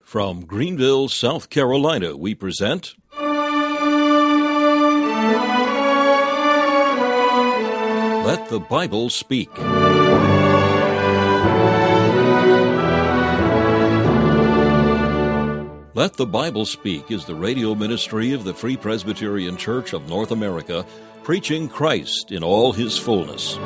From Greenville, South Carolina, we present Let the Bible Speak. Let the Bible Speak is the radio ministry of the Free Presbyterian Church of North America, preaching Christ in all His fullness.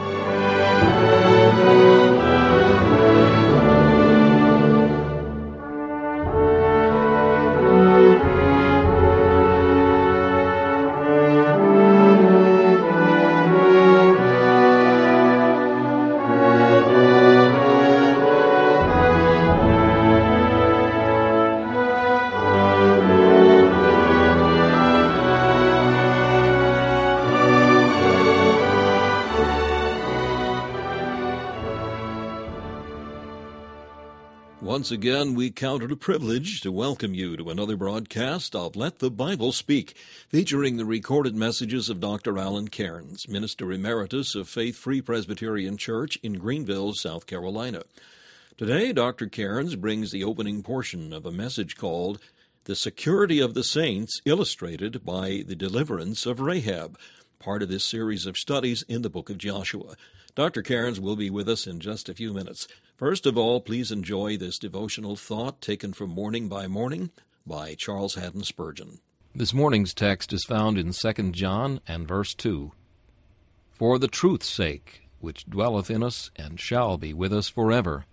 Once again, we count it a privilege to welcome you to another broadcast of Let the Bible Speak, featuring the recorded messages of Dr. Alan Cairns, Minister Emeritus of Faith Free Presbyterian Church in Greenville, South Carolina. Today, Dr. Cairns brings the opening portion of a message called The Security of the Saints, illustrated by the deliverance of Rahab, part of this series of studies in the book of Joshua. Dr. Cairns will be with us in just a few minutes. First of all, please enjoy this devotional thought taken from Morning by Morning by Charles Haddon Spurgeon. This morning's text is found in 2 John and verse 2. For the truth's sake, which dwelleth in us and shall be with us forever.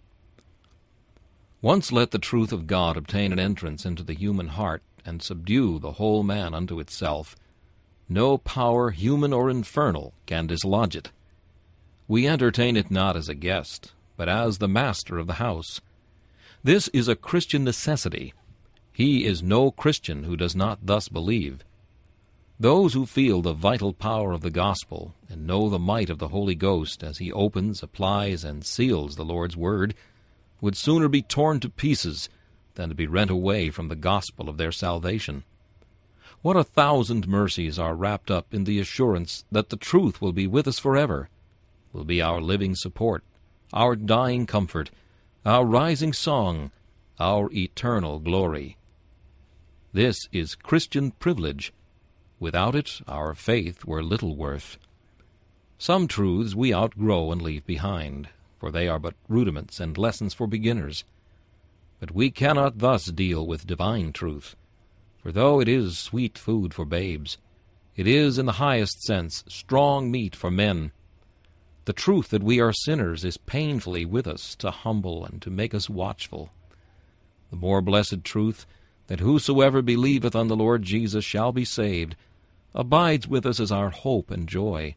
Once let the truth of God obtain an entrance into the human heart and subdue the whole man unto itself. No power, human or infernal, can dislodge it. We entertain it not as a guest, but as the master of the house. This is a Christian necessity. He is no Christian who does not thus believe. Those who feel the vital power of the gospel and know the might of the Holy Ghost as He opens, applies, and seals the Lord's word would sooner be torn to pieces than to be rent away from the gospel of their salvation. What 1,000 mercies are wrapped up in the assurance that the truth will be with us forever, will be our living support, our dying comfort, our rising song, our eternal glory. This is Christian privilege. Without it, our faith were little worth. Some truths we outgrow and leave behind, for they are but rudiments and lessons for beginners. But we cannot thus deal with divine truth, for though it is sweet food for babes, it is, in the highest sense, strong meat for men. The truth that we are sinners is painfully with us to humble and to make us watchful. The more blessed truth, that whosoever believeth on the Lord Jesus shall be saved, abides with us as our hope and joy.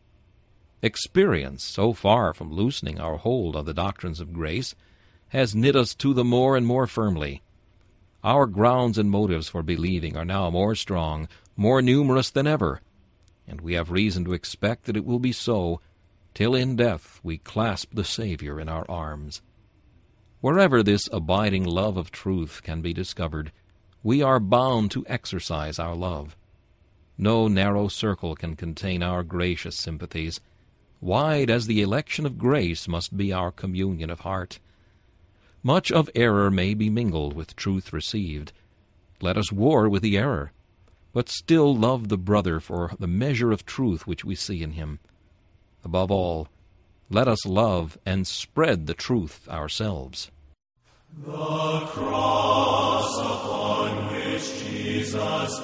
Experience, so far from loosening our hold on the doctrines of grace, has knit us to them more and more firmly. Our grounds and motives for believing are now more strong, more numerous than ever, and we have reason to expect that it will be so, till in death we clasp the Savior in our arms. Wherever this abiding love of truth can be discovered, we are bound to exercise our love. No narrow circle can contain our gracious sympathies. Wide as the election of grace must be our communion of heart. Much of error may be mingled with truth received. Let us war with the error, but still love the brother for the measure of truth which we see in him. Above all, let us love and spread the truth ourselves. The cross upon which Jesus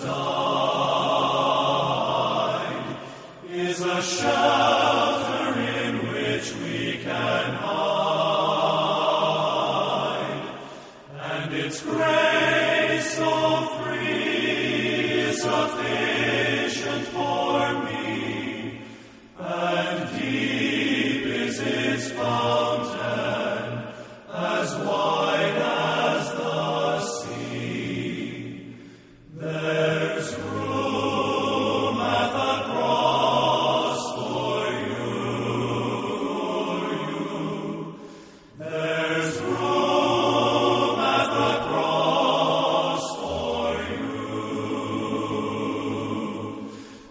died is a shelter in which we can hide, and its grace so free is sufficient for me. And deep is its fountain, as wide as the sea. There's room at the cross for you. There's room at the cross for you.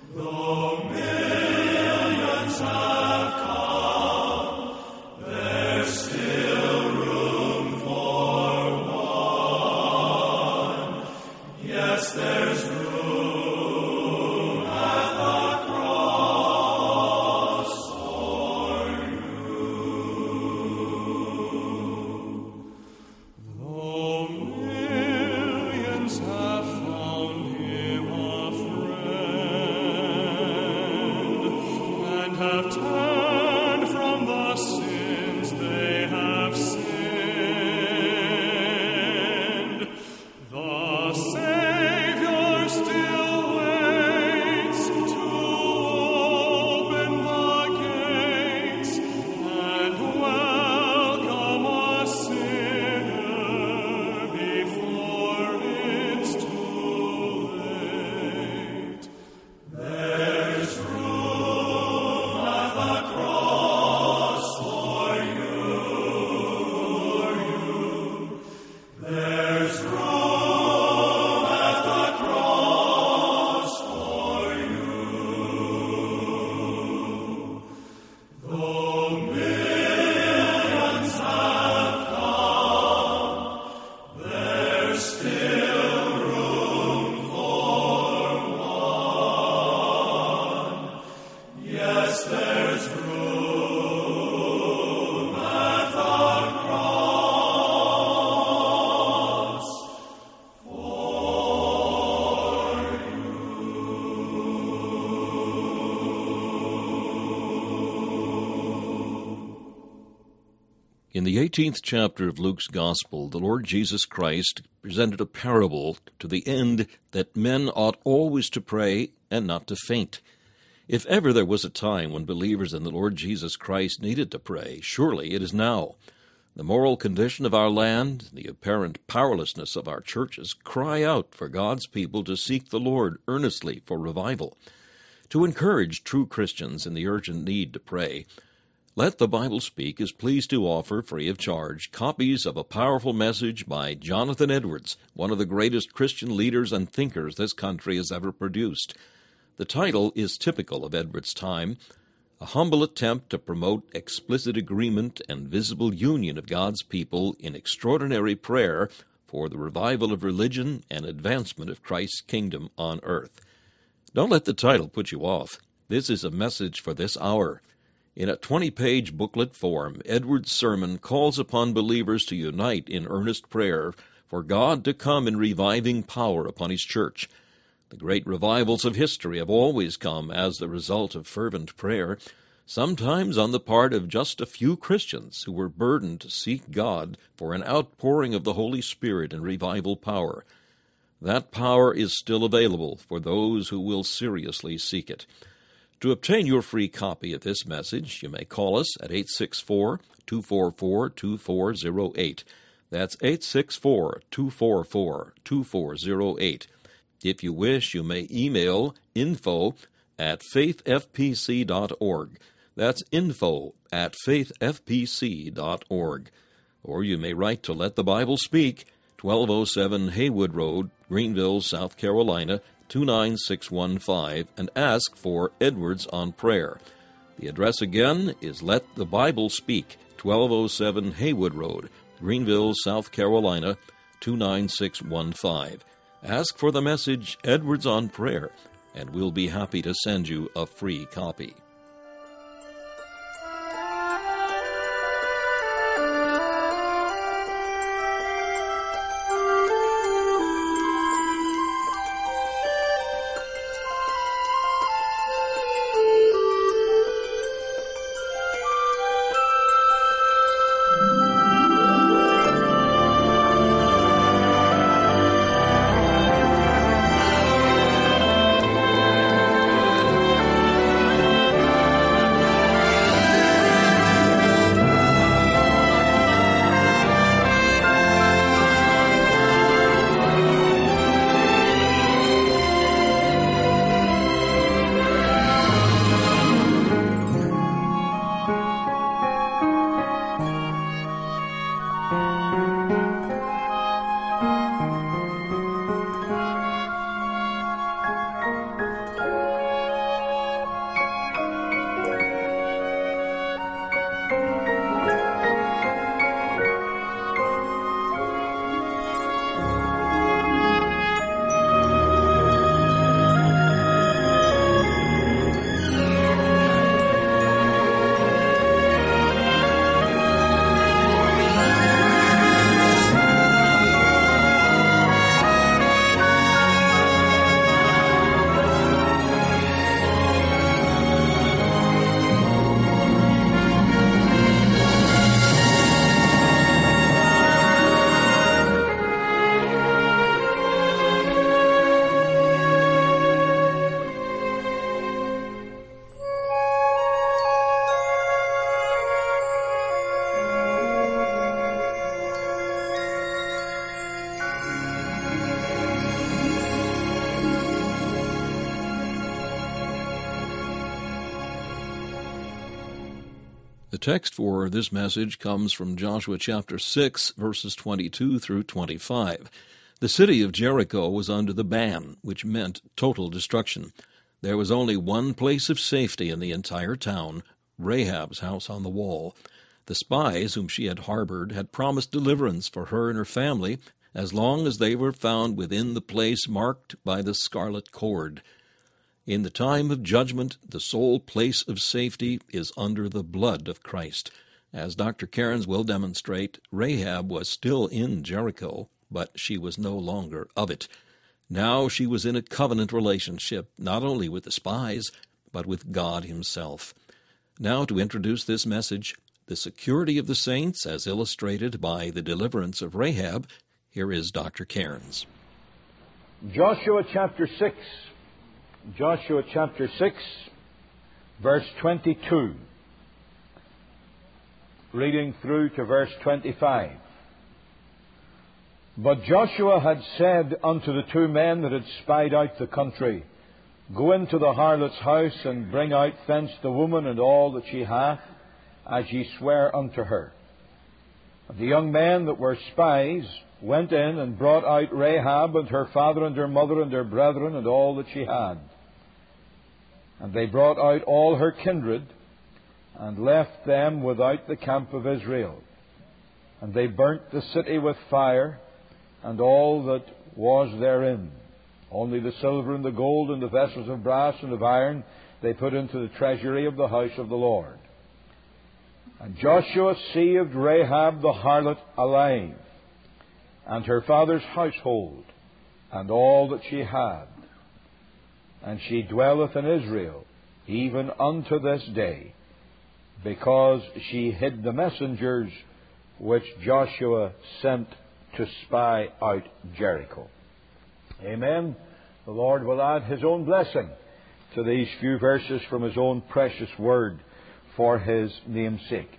In the 18th chapter of Luke's Gospel, the Lord Jesus Christ presented a parable to the end that men ought always to pray and not to faint. If ever there was a time when believers in the Lord Jesus Christ needed to pray, surely it is now. The moral condition of our land, the apparent powerlessness of our churches, cry out for God's people to seek the Lord earnestly for revival. To encourage true Christians in the urgent need to pray, Let the Bible Speak is pleased to offer, free of charge, copies of a powerful message by Jonathan Edwards, one of the greatest Christian leaders and thinkers this country has ever produced. The title is typical of Edwards' time, a humble attempt to promote explicit agreement and visible union of God's people in extraordinary prayer for the revival of religion and advancement of Christ's kingdom on earth. Don't let the title put you off. This is a message for this hour. In a 20-page booklet form, Edwards' sermon calls upon believers to unite in earnest prayer for God to come in reviving power upon His church. The great revivals of history have always come as the result of fervent prayer, sometimes on the part of just a few Christians who were burdened to seek God for an outpouring of the Holy Spirit and revival power. That power is still available for those who will seriously seek it. To obtain your free copy of this message, you may call us at 864-244-2408. That's 864-244-2408. If you wish, you may email info@faithfpc.org. That's info@faithfpc.org. Or you may write to Let the Bible Speak, 1207 Haywood Road, Greenville, South Carolina, 29615, and ask for Edwards on Prayer. The address again is Let the Bible Speak, 1207 Haywood Road, Greenville, South Carolina, 29615. Ask for the message Edwards on Prayer, and we'll be happy to send you a free copy. The text for this message comes from Joshua chapter 6, verses 22 through 25. The city of Jericho was under the ban, which meant total destruction. There was only one place of safety in the entire town, Rahab's house on the wall. The spies whom she had harbored had promised deliverance for her and her family as long as they were found within the place marked by the scarlet cord. In the time of judgment, the sole place of safety is under the blood of Christ. As Dr. Cairns will demonstrate, Rahab was still in Jericho, but she was no longer of it. Now she was in a covenant relationship, not only with the spies, but with God himself. Now to introduce this message, the security of the saints as illustrated by the deliverance of Rahab, here is Dr. Cairns. Joshua chapter 6. Joshua chapter 6, verse 22, reading through to verse 25. But Joshua had said unto the two men that had spied out the country, Go into the harlot's house, and bring out thence the woman and all that she hath, as ye swear unto her. And the young men that were spies went in and brought out Rahab and her father and her mother and her brethren and all that she had. And they brought out all her kindred, and left them without the camp of Israel. And they burnt the city with fire, and all that was therein. Only the silver and the gold and the vessels of brass and of iron they put into the treasury of the house of the Lord. And Joshua saved Rahab the harlot alive, and her father's household, and all that she had. And she dwelleth in Israel, even unto this day, because she hid the messengers which Joshua sent to spy out Jericho. Amen. The Lord will add His own blessing to these few verses from His own precious Word for His name's sake.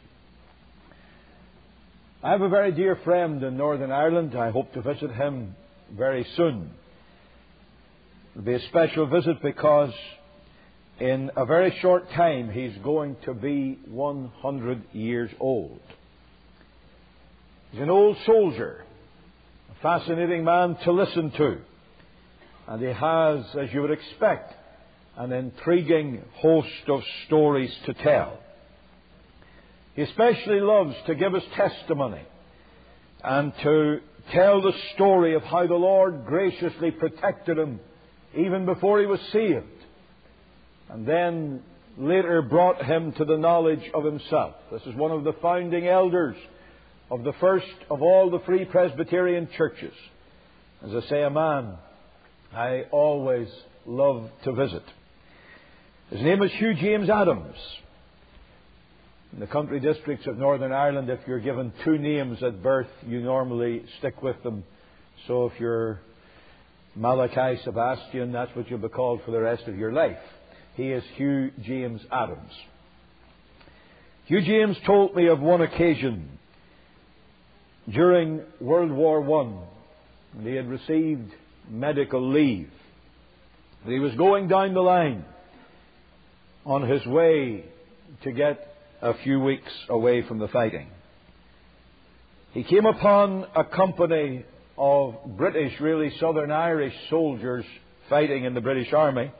I have a very dear friend in Northern Ireland. I hope to visit him very soon. It will be a special visit because in a very short time he's going to be 100 years old. He's an old soldier, a fascinating man to listen to, and he has, as you would expect, an intriguing host of stories to tell. He especially loves to give his testimony and to tell the story of how the Lord graciously protected him even before he was saved, and then later brought him to the knowledge of himself. This is one of the founding elders of the first of all the Free Presbyterian churches. As I say, a man I always love to visit. His name is Hugh James Adams. In the country districts of Northern Ireland, if you're given two names at birth, you normally stick with them. So if you're Malachi Sebastian, that's what you'll be called for the rest of your life. He is Hugh James Adams. Hugh James told me of one occasion during World War I, and he had received medical leave. And he was going down the line on his way to get a few weeks away from the fighting. He came upon a company of British, really Southern Irish soldiers fighting in the British Army,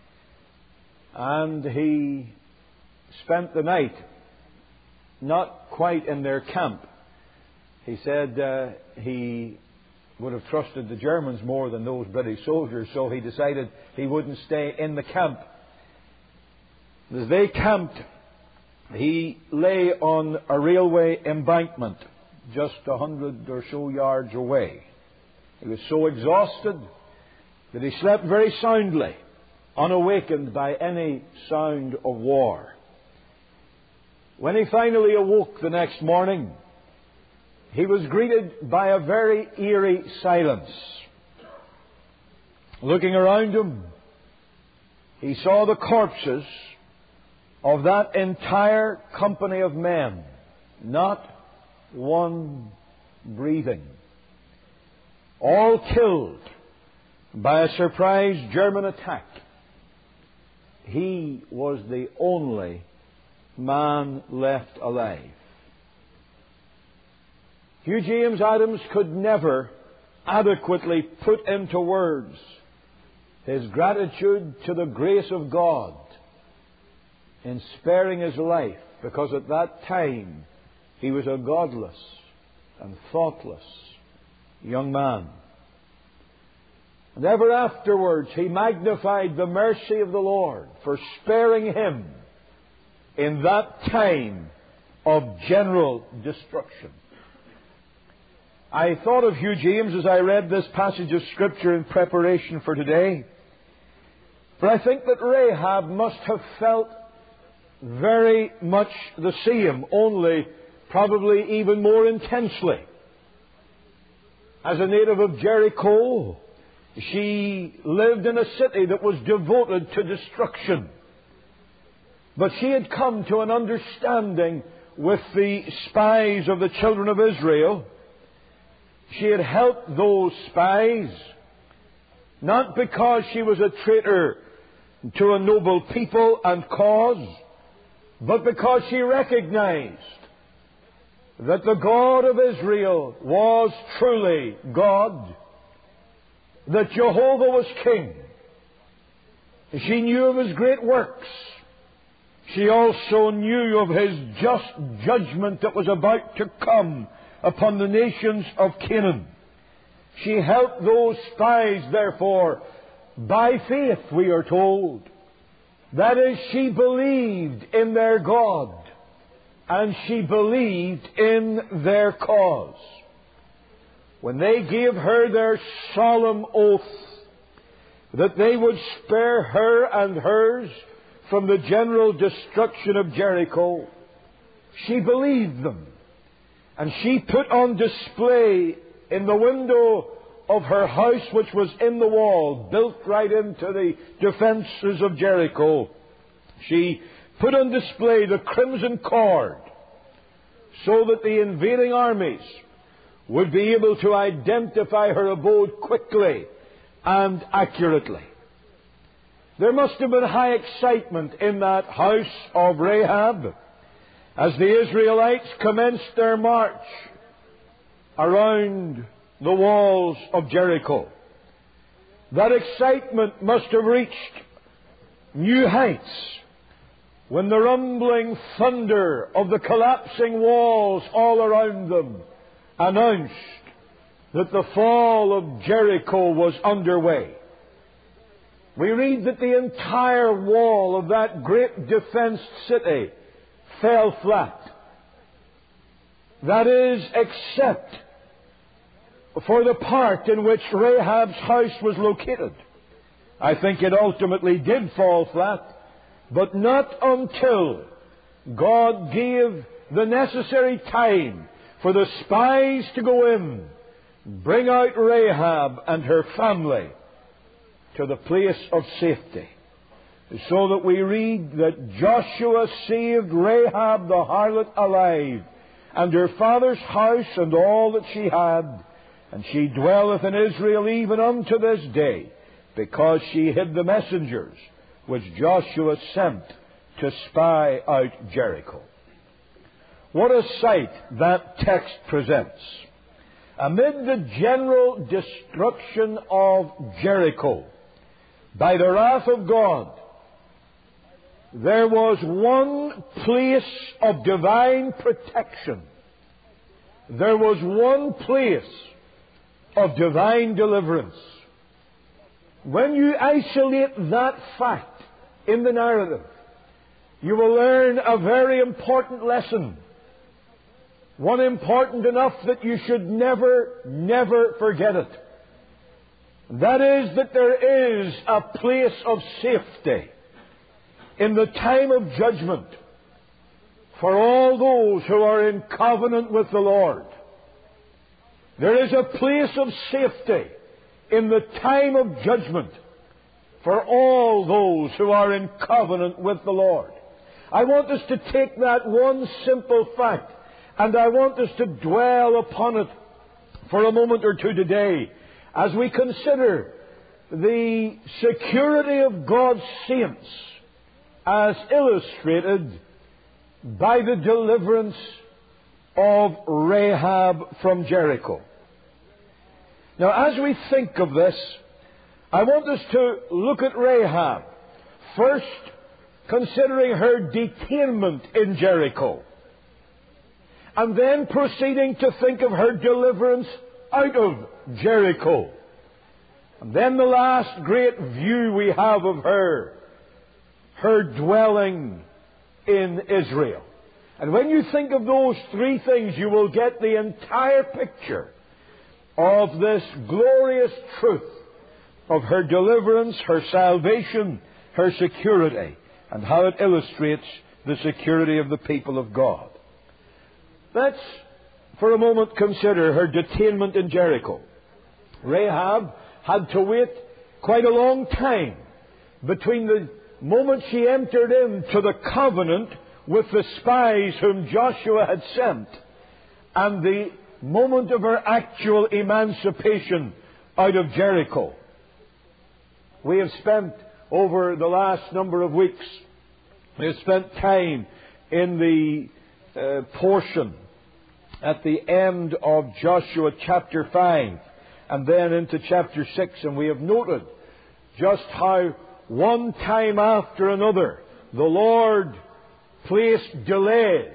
and he spent the night not quite in their camp. He said he would have trusted the Germans more than those British soldiers, so he decided he wouldn't stay in the camp. As they camped, he lay on a railway embankment just 100 or so yards away. He was so exhausted that he slept very soundly, unawakened by any sound of war. When he finally awoke the next morning, he was greeted by a very eerie silence. Looking around him, he saw the corpses of that entire company of men, not one breathing. All killed by a surprise German attack. He was the only man left alive. Hugh James Adams could never adequately put into words his gratitude to the grace of God in sparing his life, because at that time he was a godless and thoughtless young man. And ever afterwards he magnified the mercy of the Lord for sparing him in that time of general destruction. I thought of Hugh James as I read this passage of Scripture in preparation for today. For I think that Rahab must have felt very much the same, only probably even more intensely. As a native of Jericho, she lived in a city that was devoted to destruction. But she had come to an understanding with the spies of the children of Israel. She had helped those spies, not because she was a traitor to a noble people and cause, but because she recognized that the God of Israel was truly God, that Jehovah was King. She knew of His great works. She also knew of His just judgment that was about to come upon the nations of Canaan. She helped those spies, therefore, by faith, we are told. That is, she believed in their God, and she believed in their cause. When they gave her their solemn oath that they would spare her and hers from the general destruction of Jericho, she believed them. And she put on display in the window of her house, which was in the wall, built right into the defenses of Jericho, she put on display the crimson cord, so that the invading armies would be able to identify her abode quickly and accurately. There must have been high excitement in that house of Rahab as the Israelites commenced their march around the walls of Jericho. That excitement must have reached new heights when the rumbling thunder of the collapsing walls all around them announced that the fall of Jericho was underway. We read that the entire wall of that great defensed city fell flat. That is, except for the part in which Rahab's house was located. I think it ultimately did fall flat, but not until God gave the necessary time for the spies to go in, bring out Rahab and her family to the place of safety. So that we read that Joshua saved Rahab the harlot alive, and her father's house and all that she had, and she dwelleth in Israel even unto this day, because she hid the messengers which Joshua sent to spy out Jericho. What a sight that text presents. Amid the general destruction of Jericho by the wrath of God, there was one place of divine protection. There was one place of divine deliverance. When you isolate that fact in the narrative, you will learn a very important lesson. One important enough that you should never forget it. That is, that there is a place of safety in the time of judgment for all those who are in covenant with the Lord. There is a place of safety in the time of judgment for all those who are in covenant with the Lord. I want us to take that one simple fact, and I want us to dwell upon it for a moment or two today as we consider the security of God's saints as illustrated by the deliverance of Rahab from Jericho. Now, as we think of this, I want us to look at Rahab, first considering her detainment in Jericho, and then proceeding to think of her deliverance out of Jericho. And then the last great view we have of her dwelling in Israel. And when you think of those three things, you will get the entire picture of this glorious truth of her deliverance, her salvation, her security, and how it illustrates the security of the people of God. Let's, for a moment, consider her detainment in Jericho. Rahab had to wait quite a long time between the moment she entered into the covenant with the spies whom Joshua had sent and the moment of her actual emancipation out of Jericho. We have spent, over the last number of weeks, we have spent time in the portion at the end of Joshua chapter 5 and then into chapter 6, and we have noted just how one time after another the Lord placed delays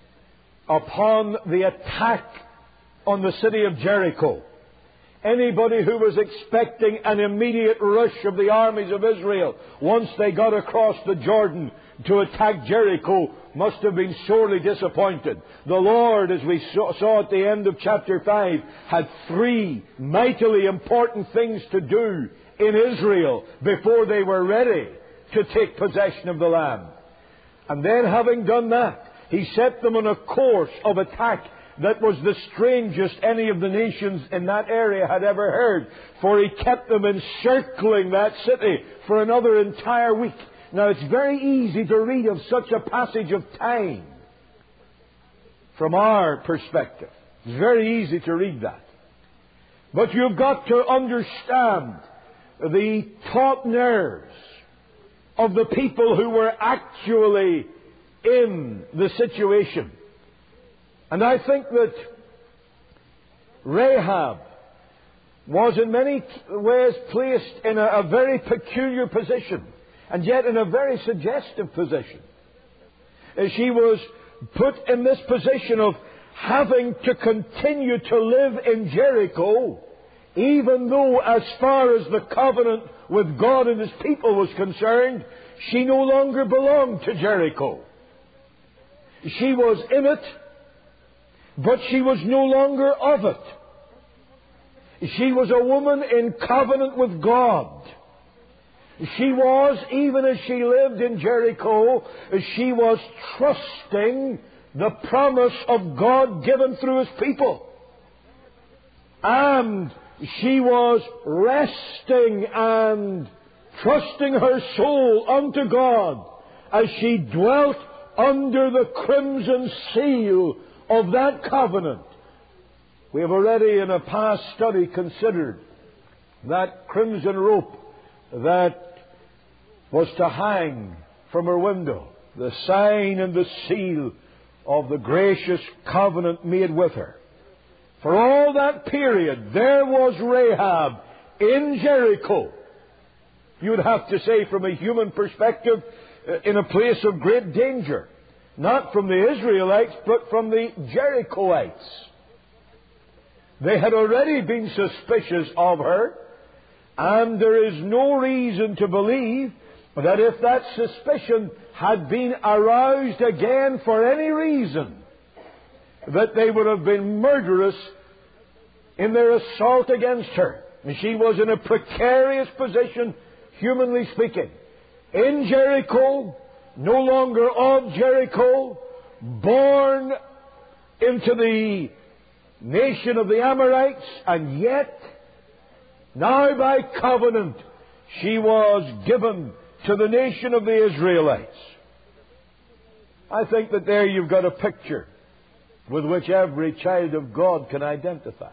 upon the attack on the city of Jericho. Anybody who was expecting an immediate rush of the armies of Israel once they got across the Jordan to attack Jericho must have been sorely disappointed. The Lord, as we saw at the end of chapter 5, had three mightily important things to do in Israel before they were ready to take possession of the land. And then, having done that, He set them on a course of attack that was the strangest any of the nations in that area had ever heard. For He kept them encircling that city for another entire week. Now, it's very easy to read of such a passage of time from our perspective. It's very easy to read that. But you've got to understand the taut nerves of the people who were actually in the situation. And I think that Rahab was in many ways placed in a very peculiar position, and yet in a very suggestive position. She was put in this position of having to continue to live in Jericho, even though, as far as the covenant with God and His people was concerned, she no longer belonged to Jericho. She was in it, but she was no longer of it. She was a woman in covenant with God. She was, even as she lived in Jericho, she was trusting the promise of God given through His people. And she was resting and trusting her soul unto God as she dwelt under the crimson seal of that covenant. We have already in a past study considered that crimson rope that was to hang from her window, the sign and the seal of the gracious covenant made with her. For all that period, there was Rahab in Jericho. You would have to say, from a human perspective, in a place of great danger. Not from the Israelites, but from the Jerichoites. They had already been suspicious of her, and there is no reason to believe that if that suspicion had been aroused again for any reason, that they would have been murderous in their assault against her. And she was in a precarious position, humanly speaking. In Jericho, no longer of Jericho, born into the nation of the Amorites, and yet, now by covenant, she was given to the nation of the Israelites. I think that there you've got a picture with which every child of God can identify.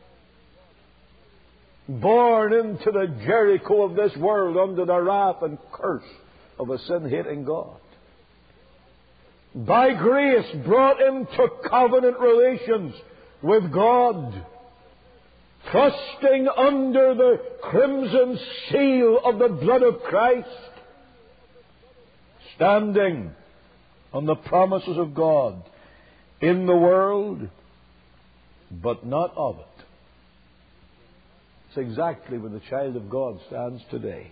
Born into the Jericho of this world under the wrath and curse of a sin-hating God. by grace brought into covenant relations with God, trusting under the crimson seal of the blood of Christ, standing on the promises of God in the world, but not of it. It's exactly where the child of God stands today.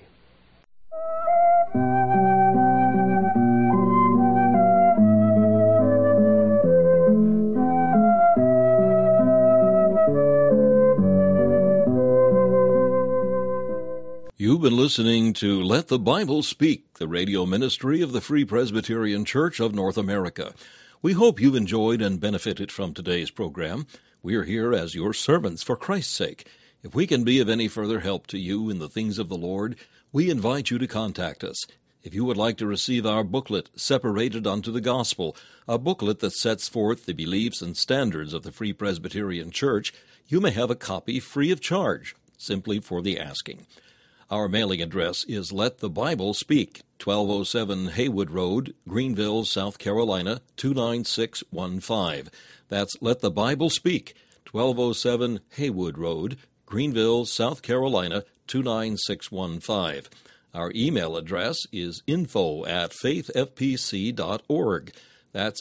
You've been listening to Let the Bible Speak, the radio ministry of the Free Presbyterian Church of North America. We hope you've enjoyed and benefited from today's program. We are here as your servants for Christ's sake. If we can be of any further help to you in the things of the Lord, we invite you to contact us. If you would like to receive our booklet, Separated unto the Gospel, a booklet that sets forth the beliefs and standards of the Free Presbyterian Church, you may have a copy free of charge, simply for the asking. Our mailing address is Let the Bible Speak, 1207 Haywood Road, Greenville, South Carolina, 29615. That's Let the Bible Speak, 1207 Haywood Road, Greenville, South Carolina, 29615. Our email address is info@faithfpc.org. That's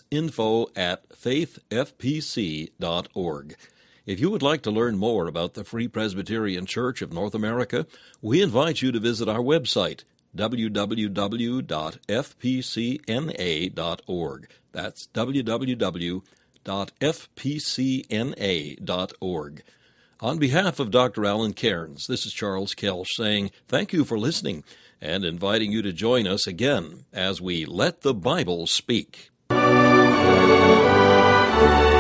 info@faithfpc.org. If you would like to learn more about the Free Presbyterian Church of North America, we invite you to visit our website, www.fpcna.org. That's www.fpcna.org. On behalf of Dr. Alan Cairns, this is Charles Kelsch saying thank you for listening and inviting you to join us again as we Let the Bible Speak.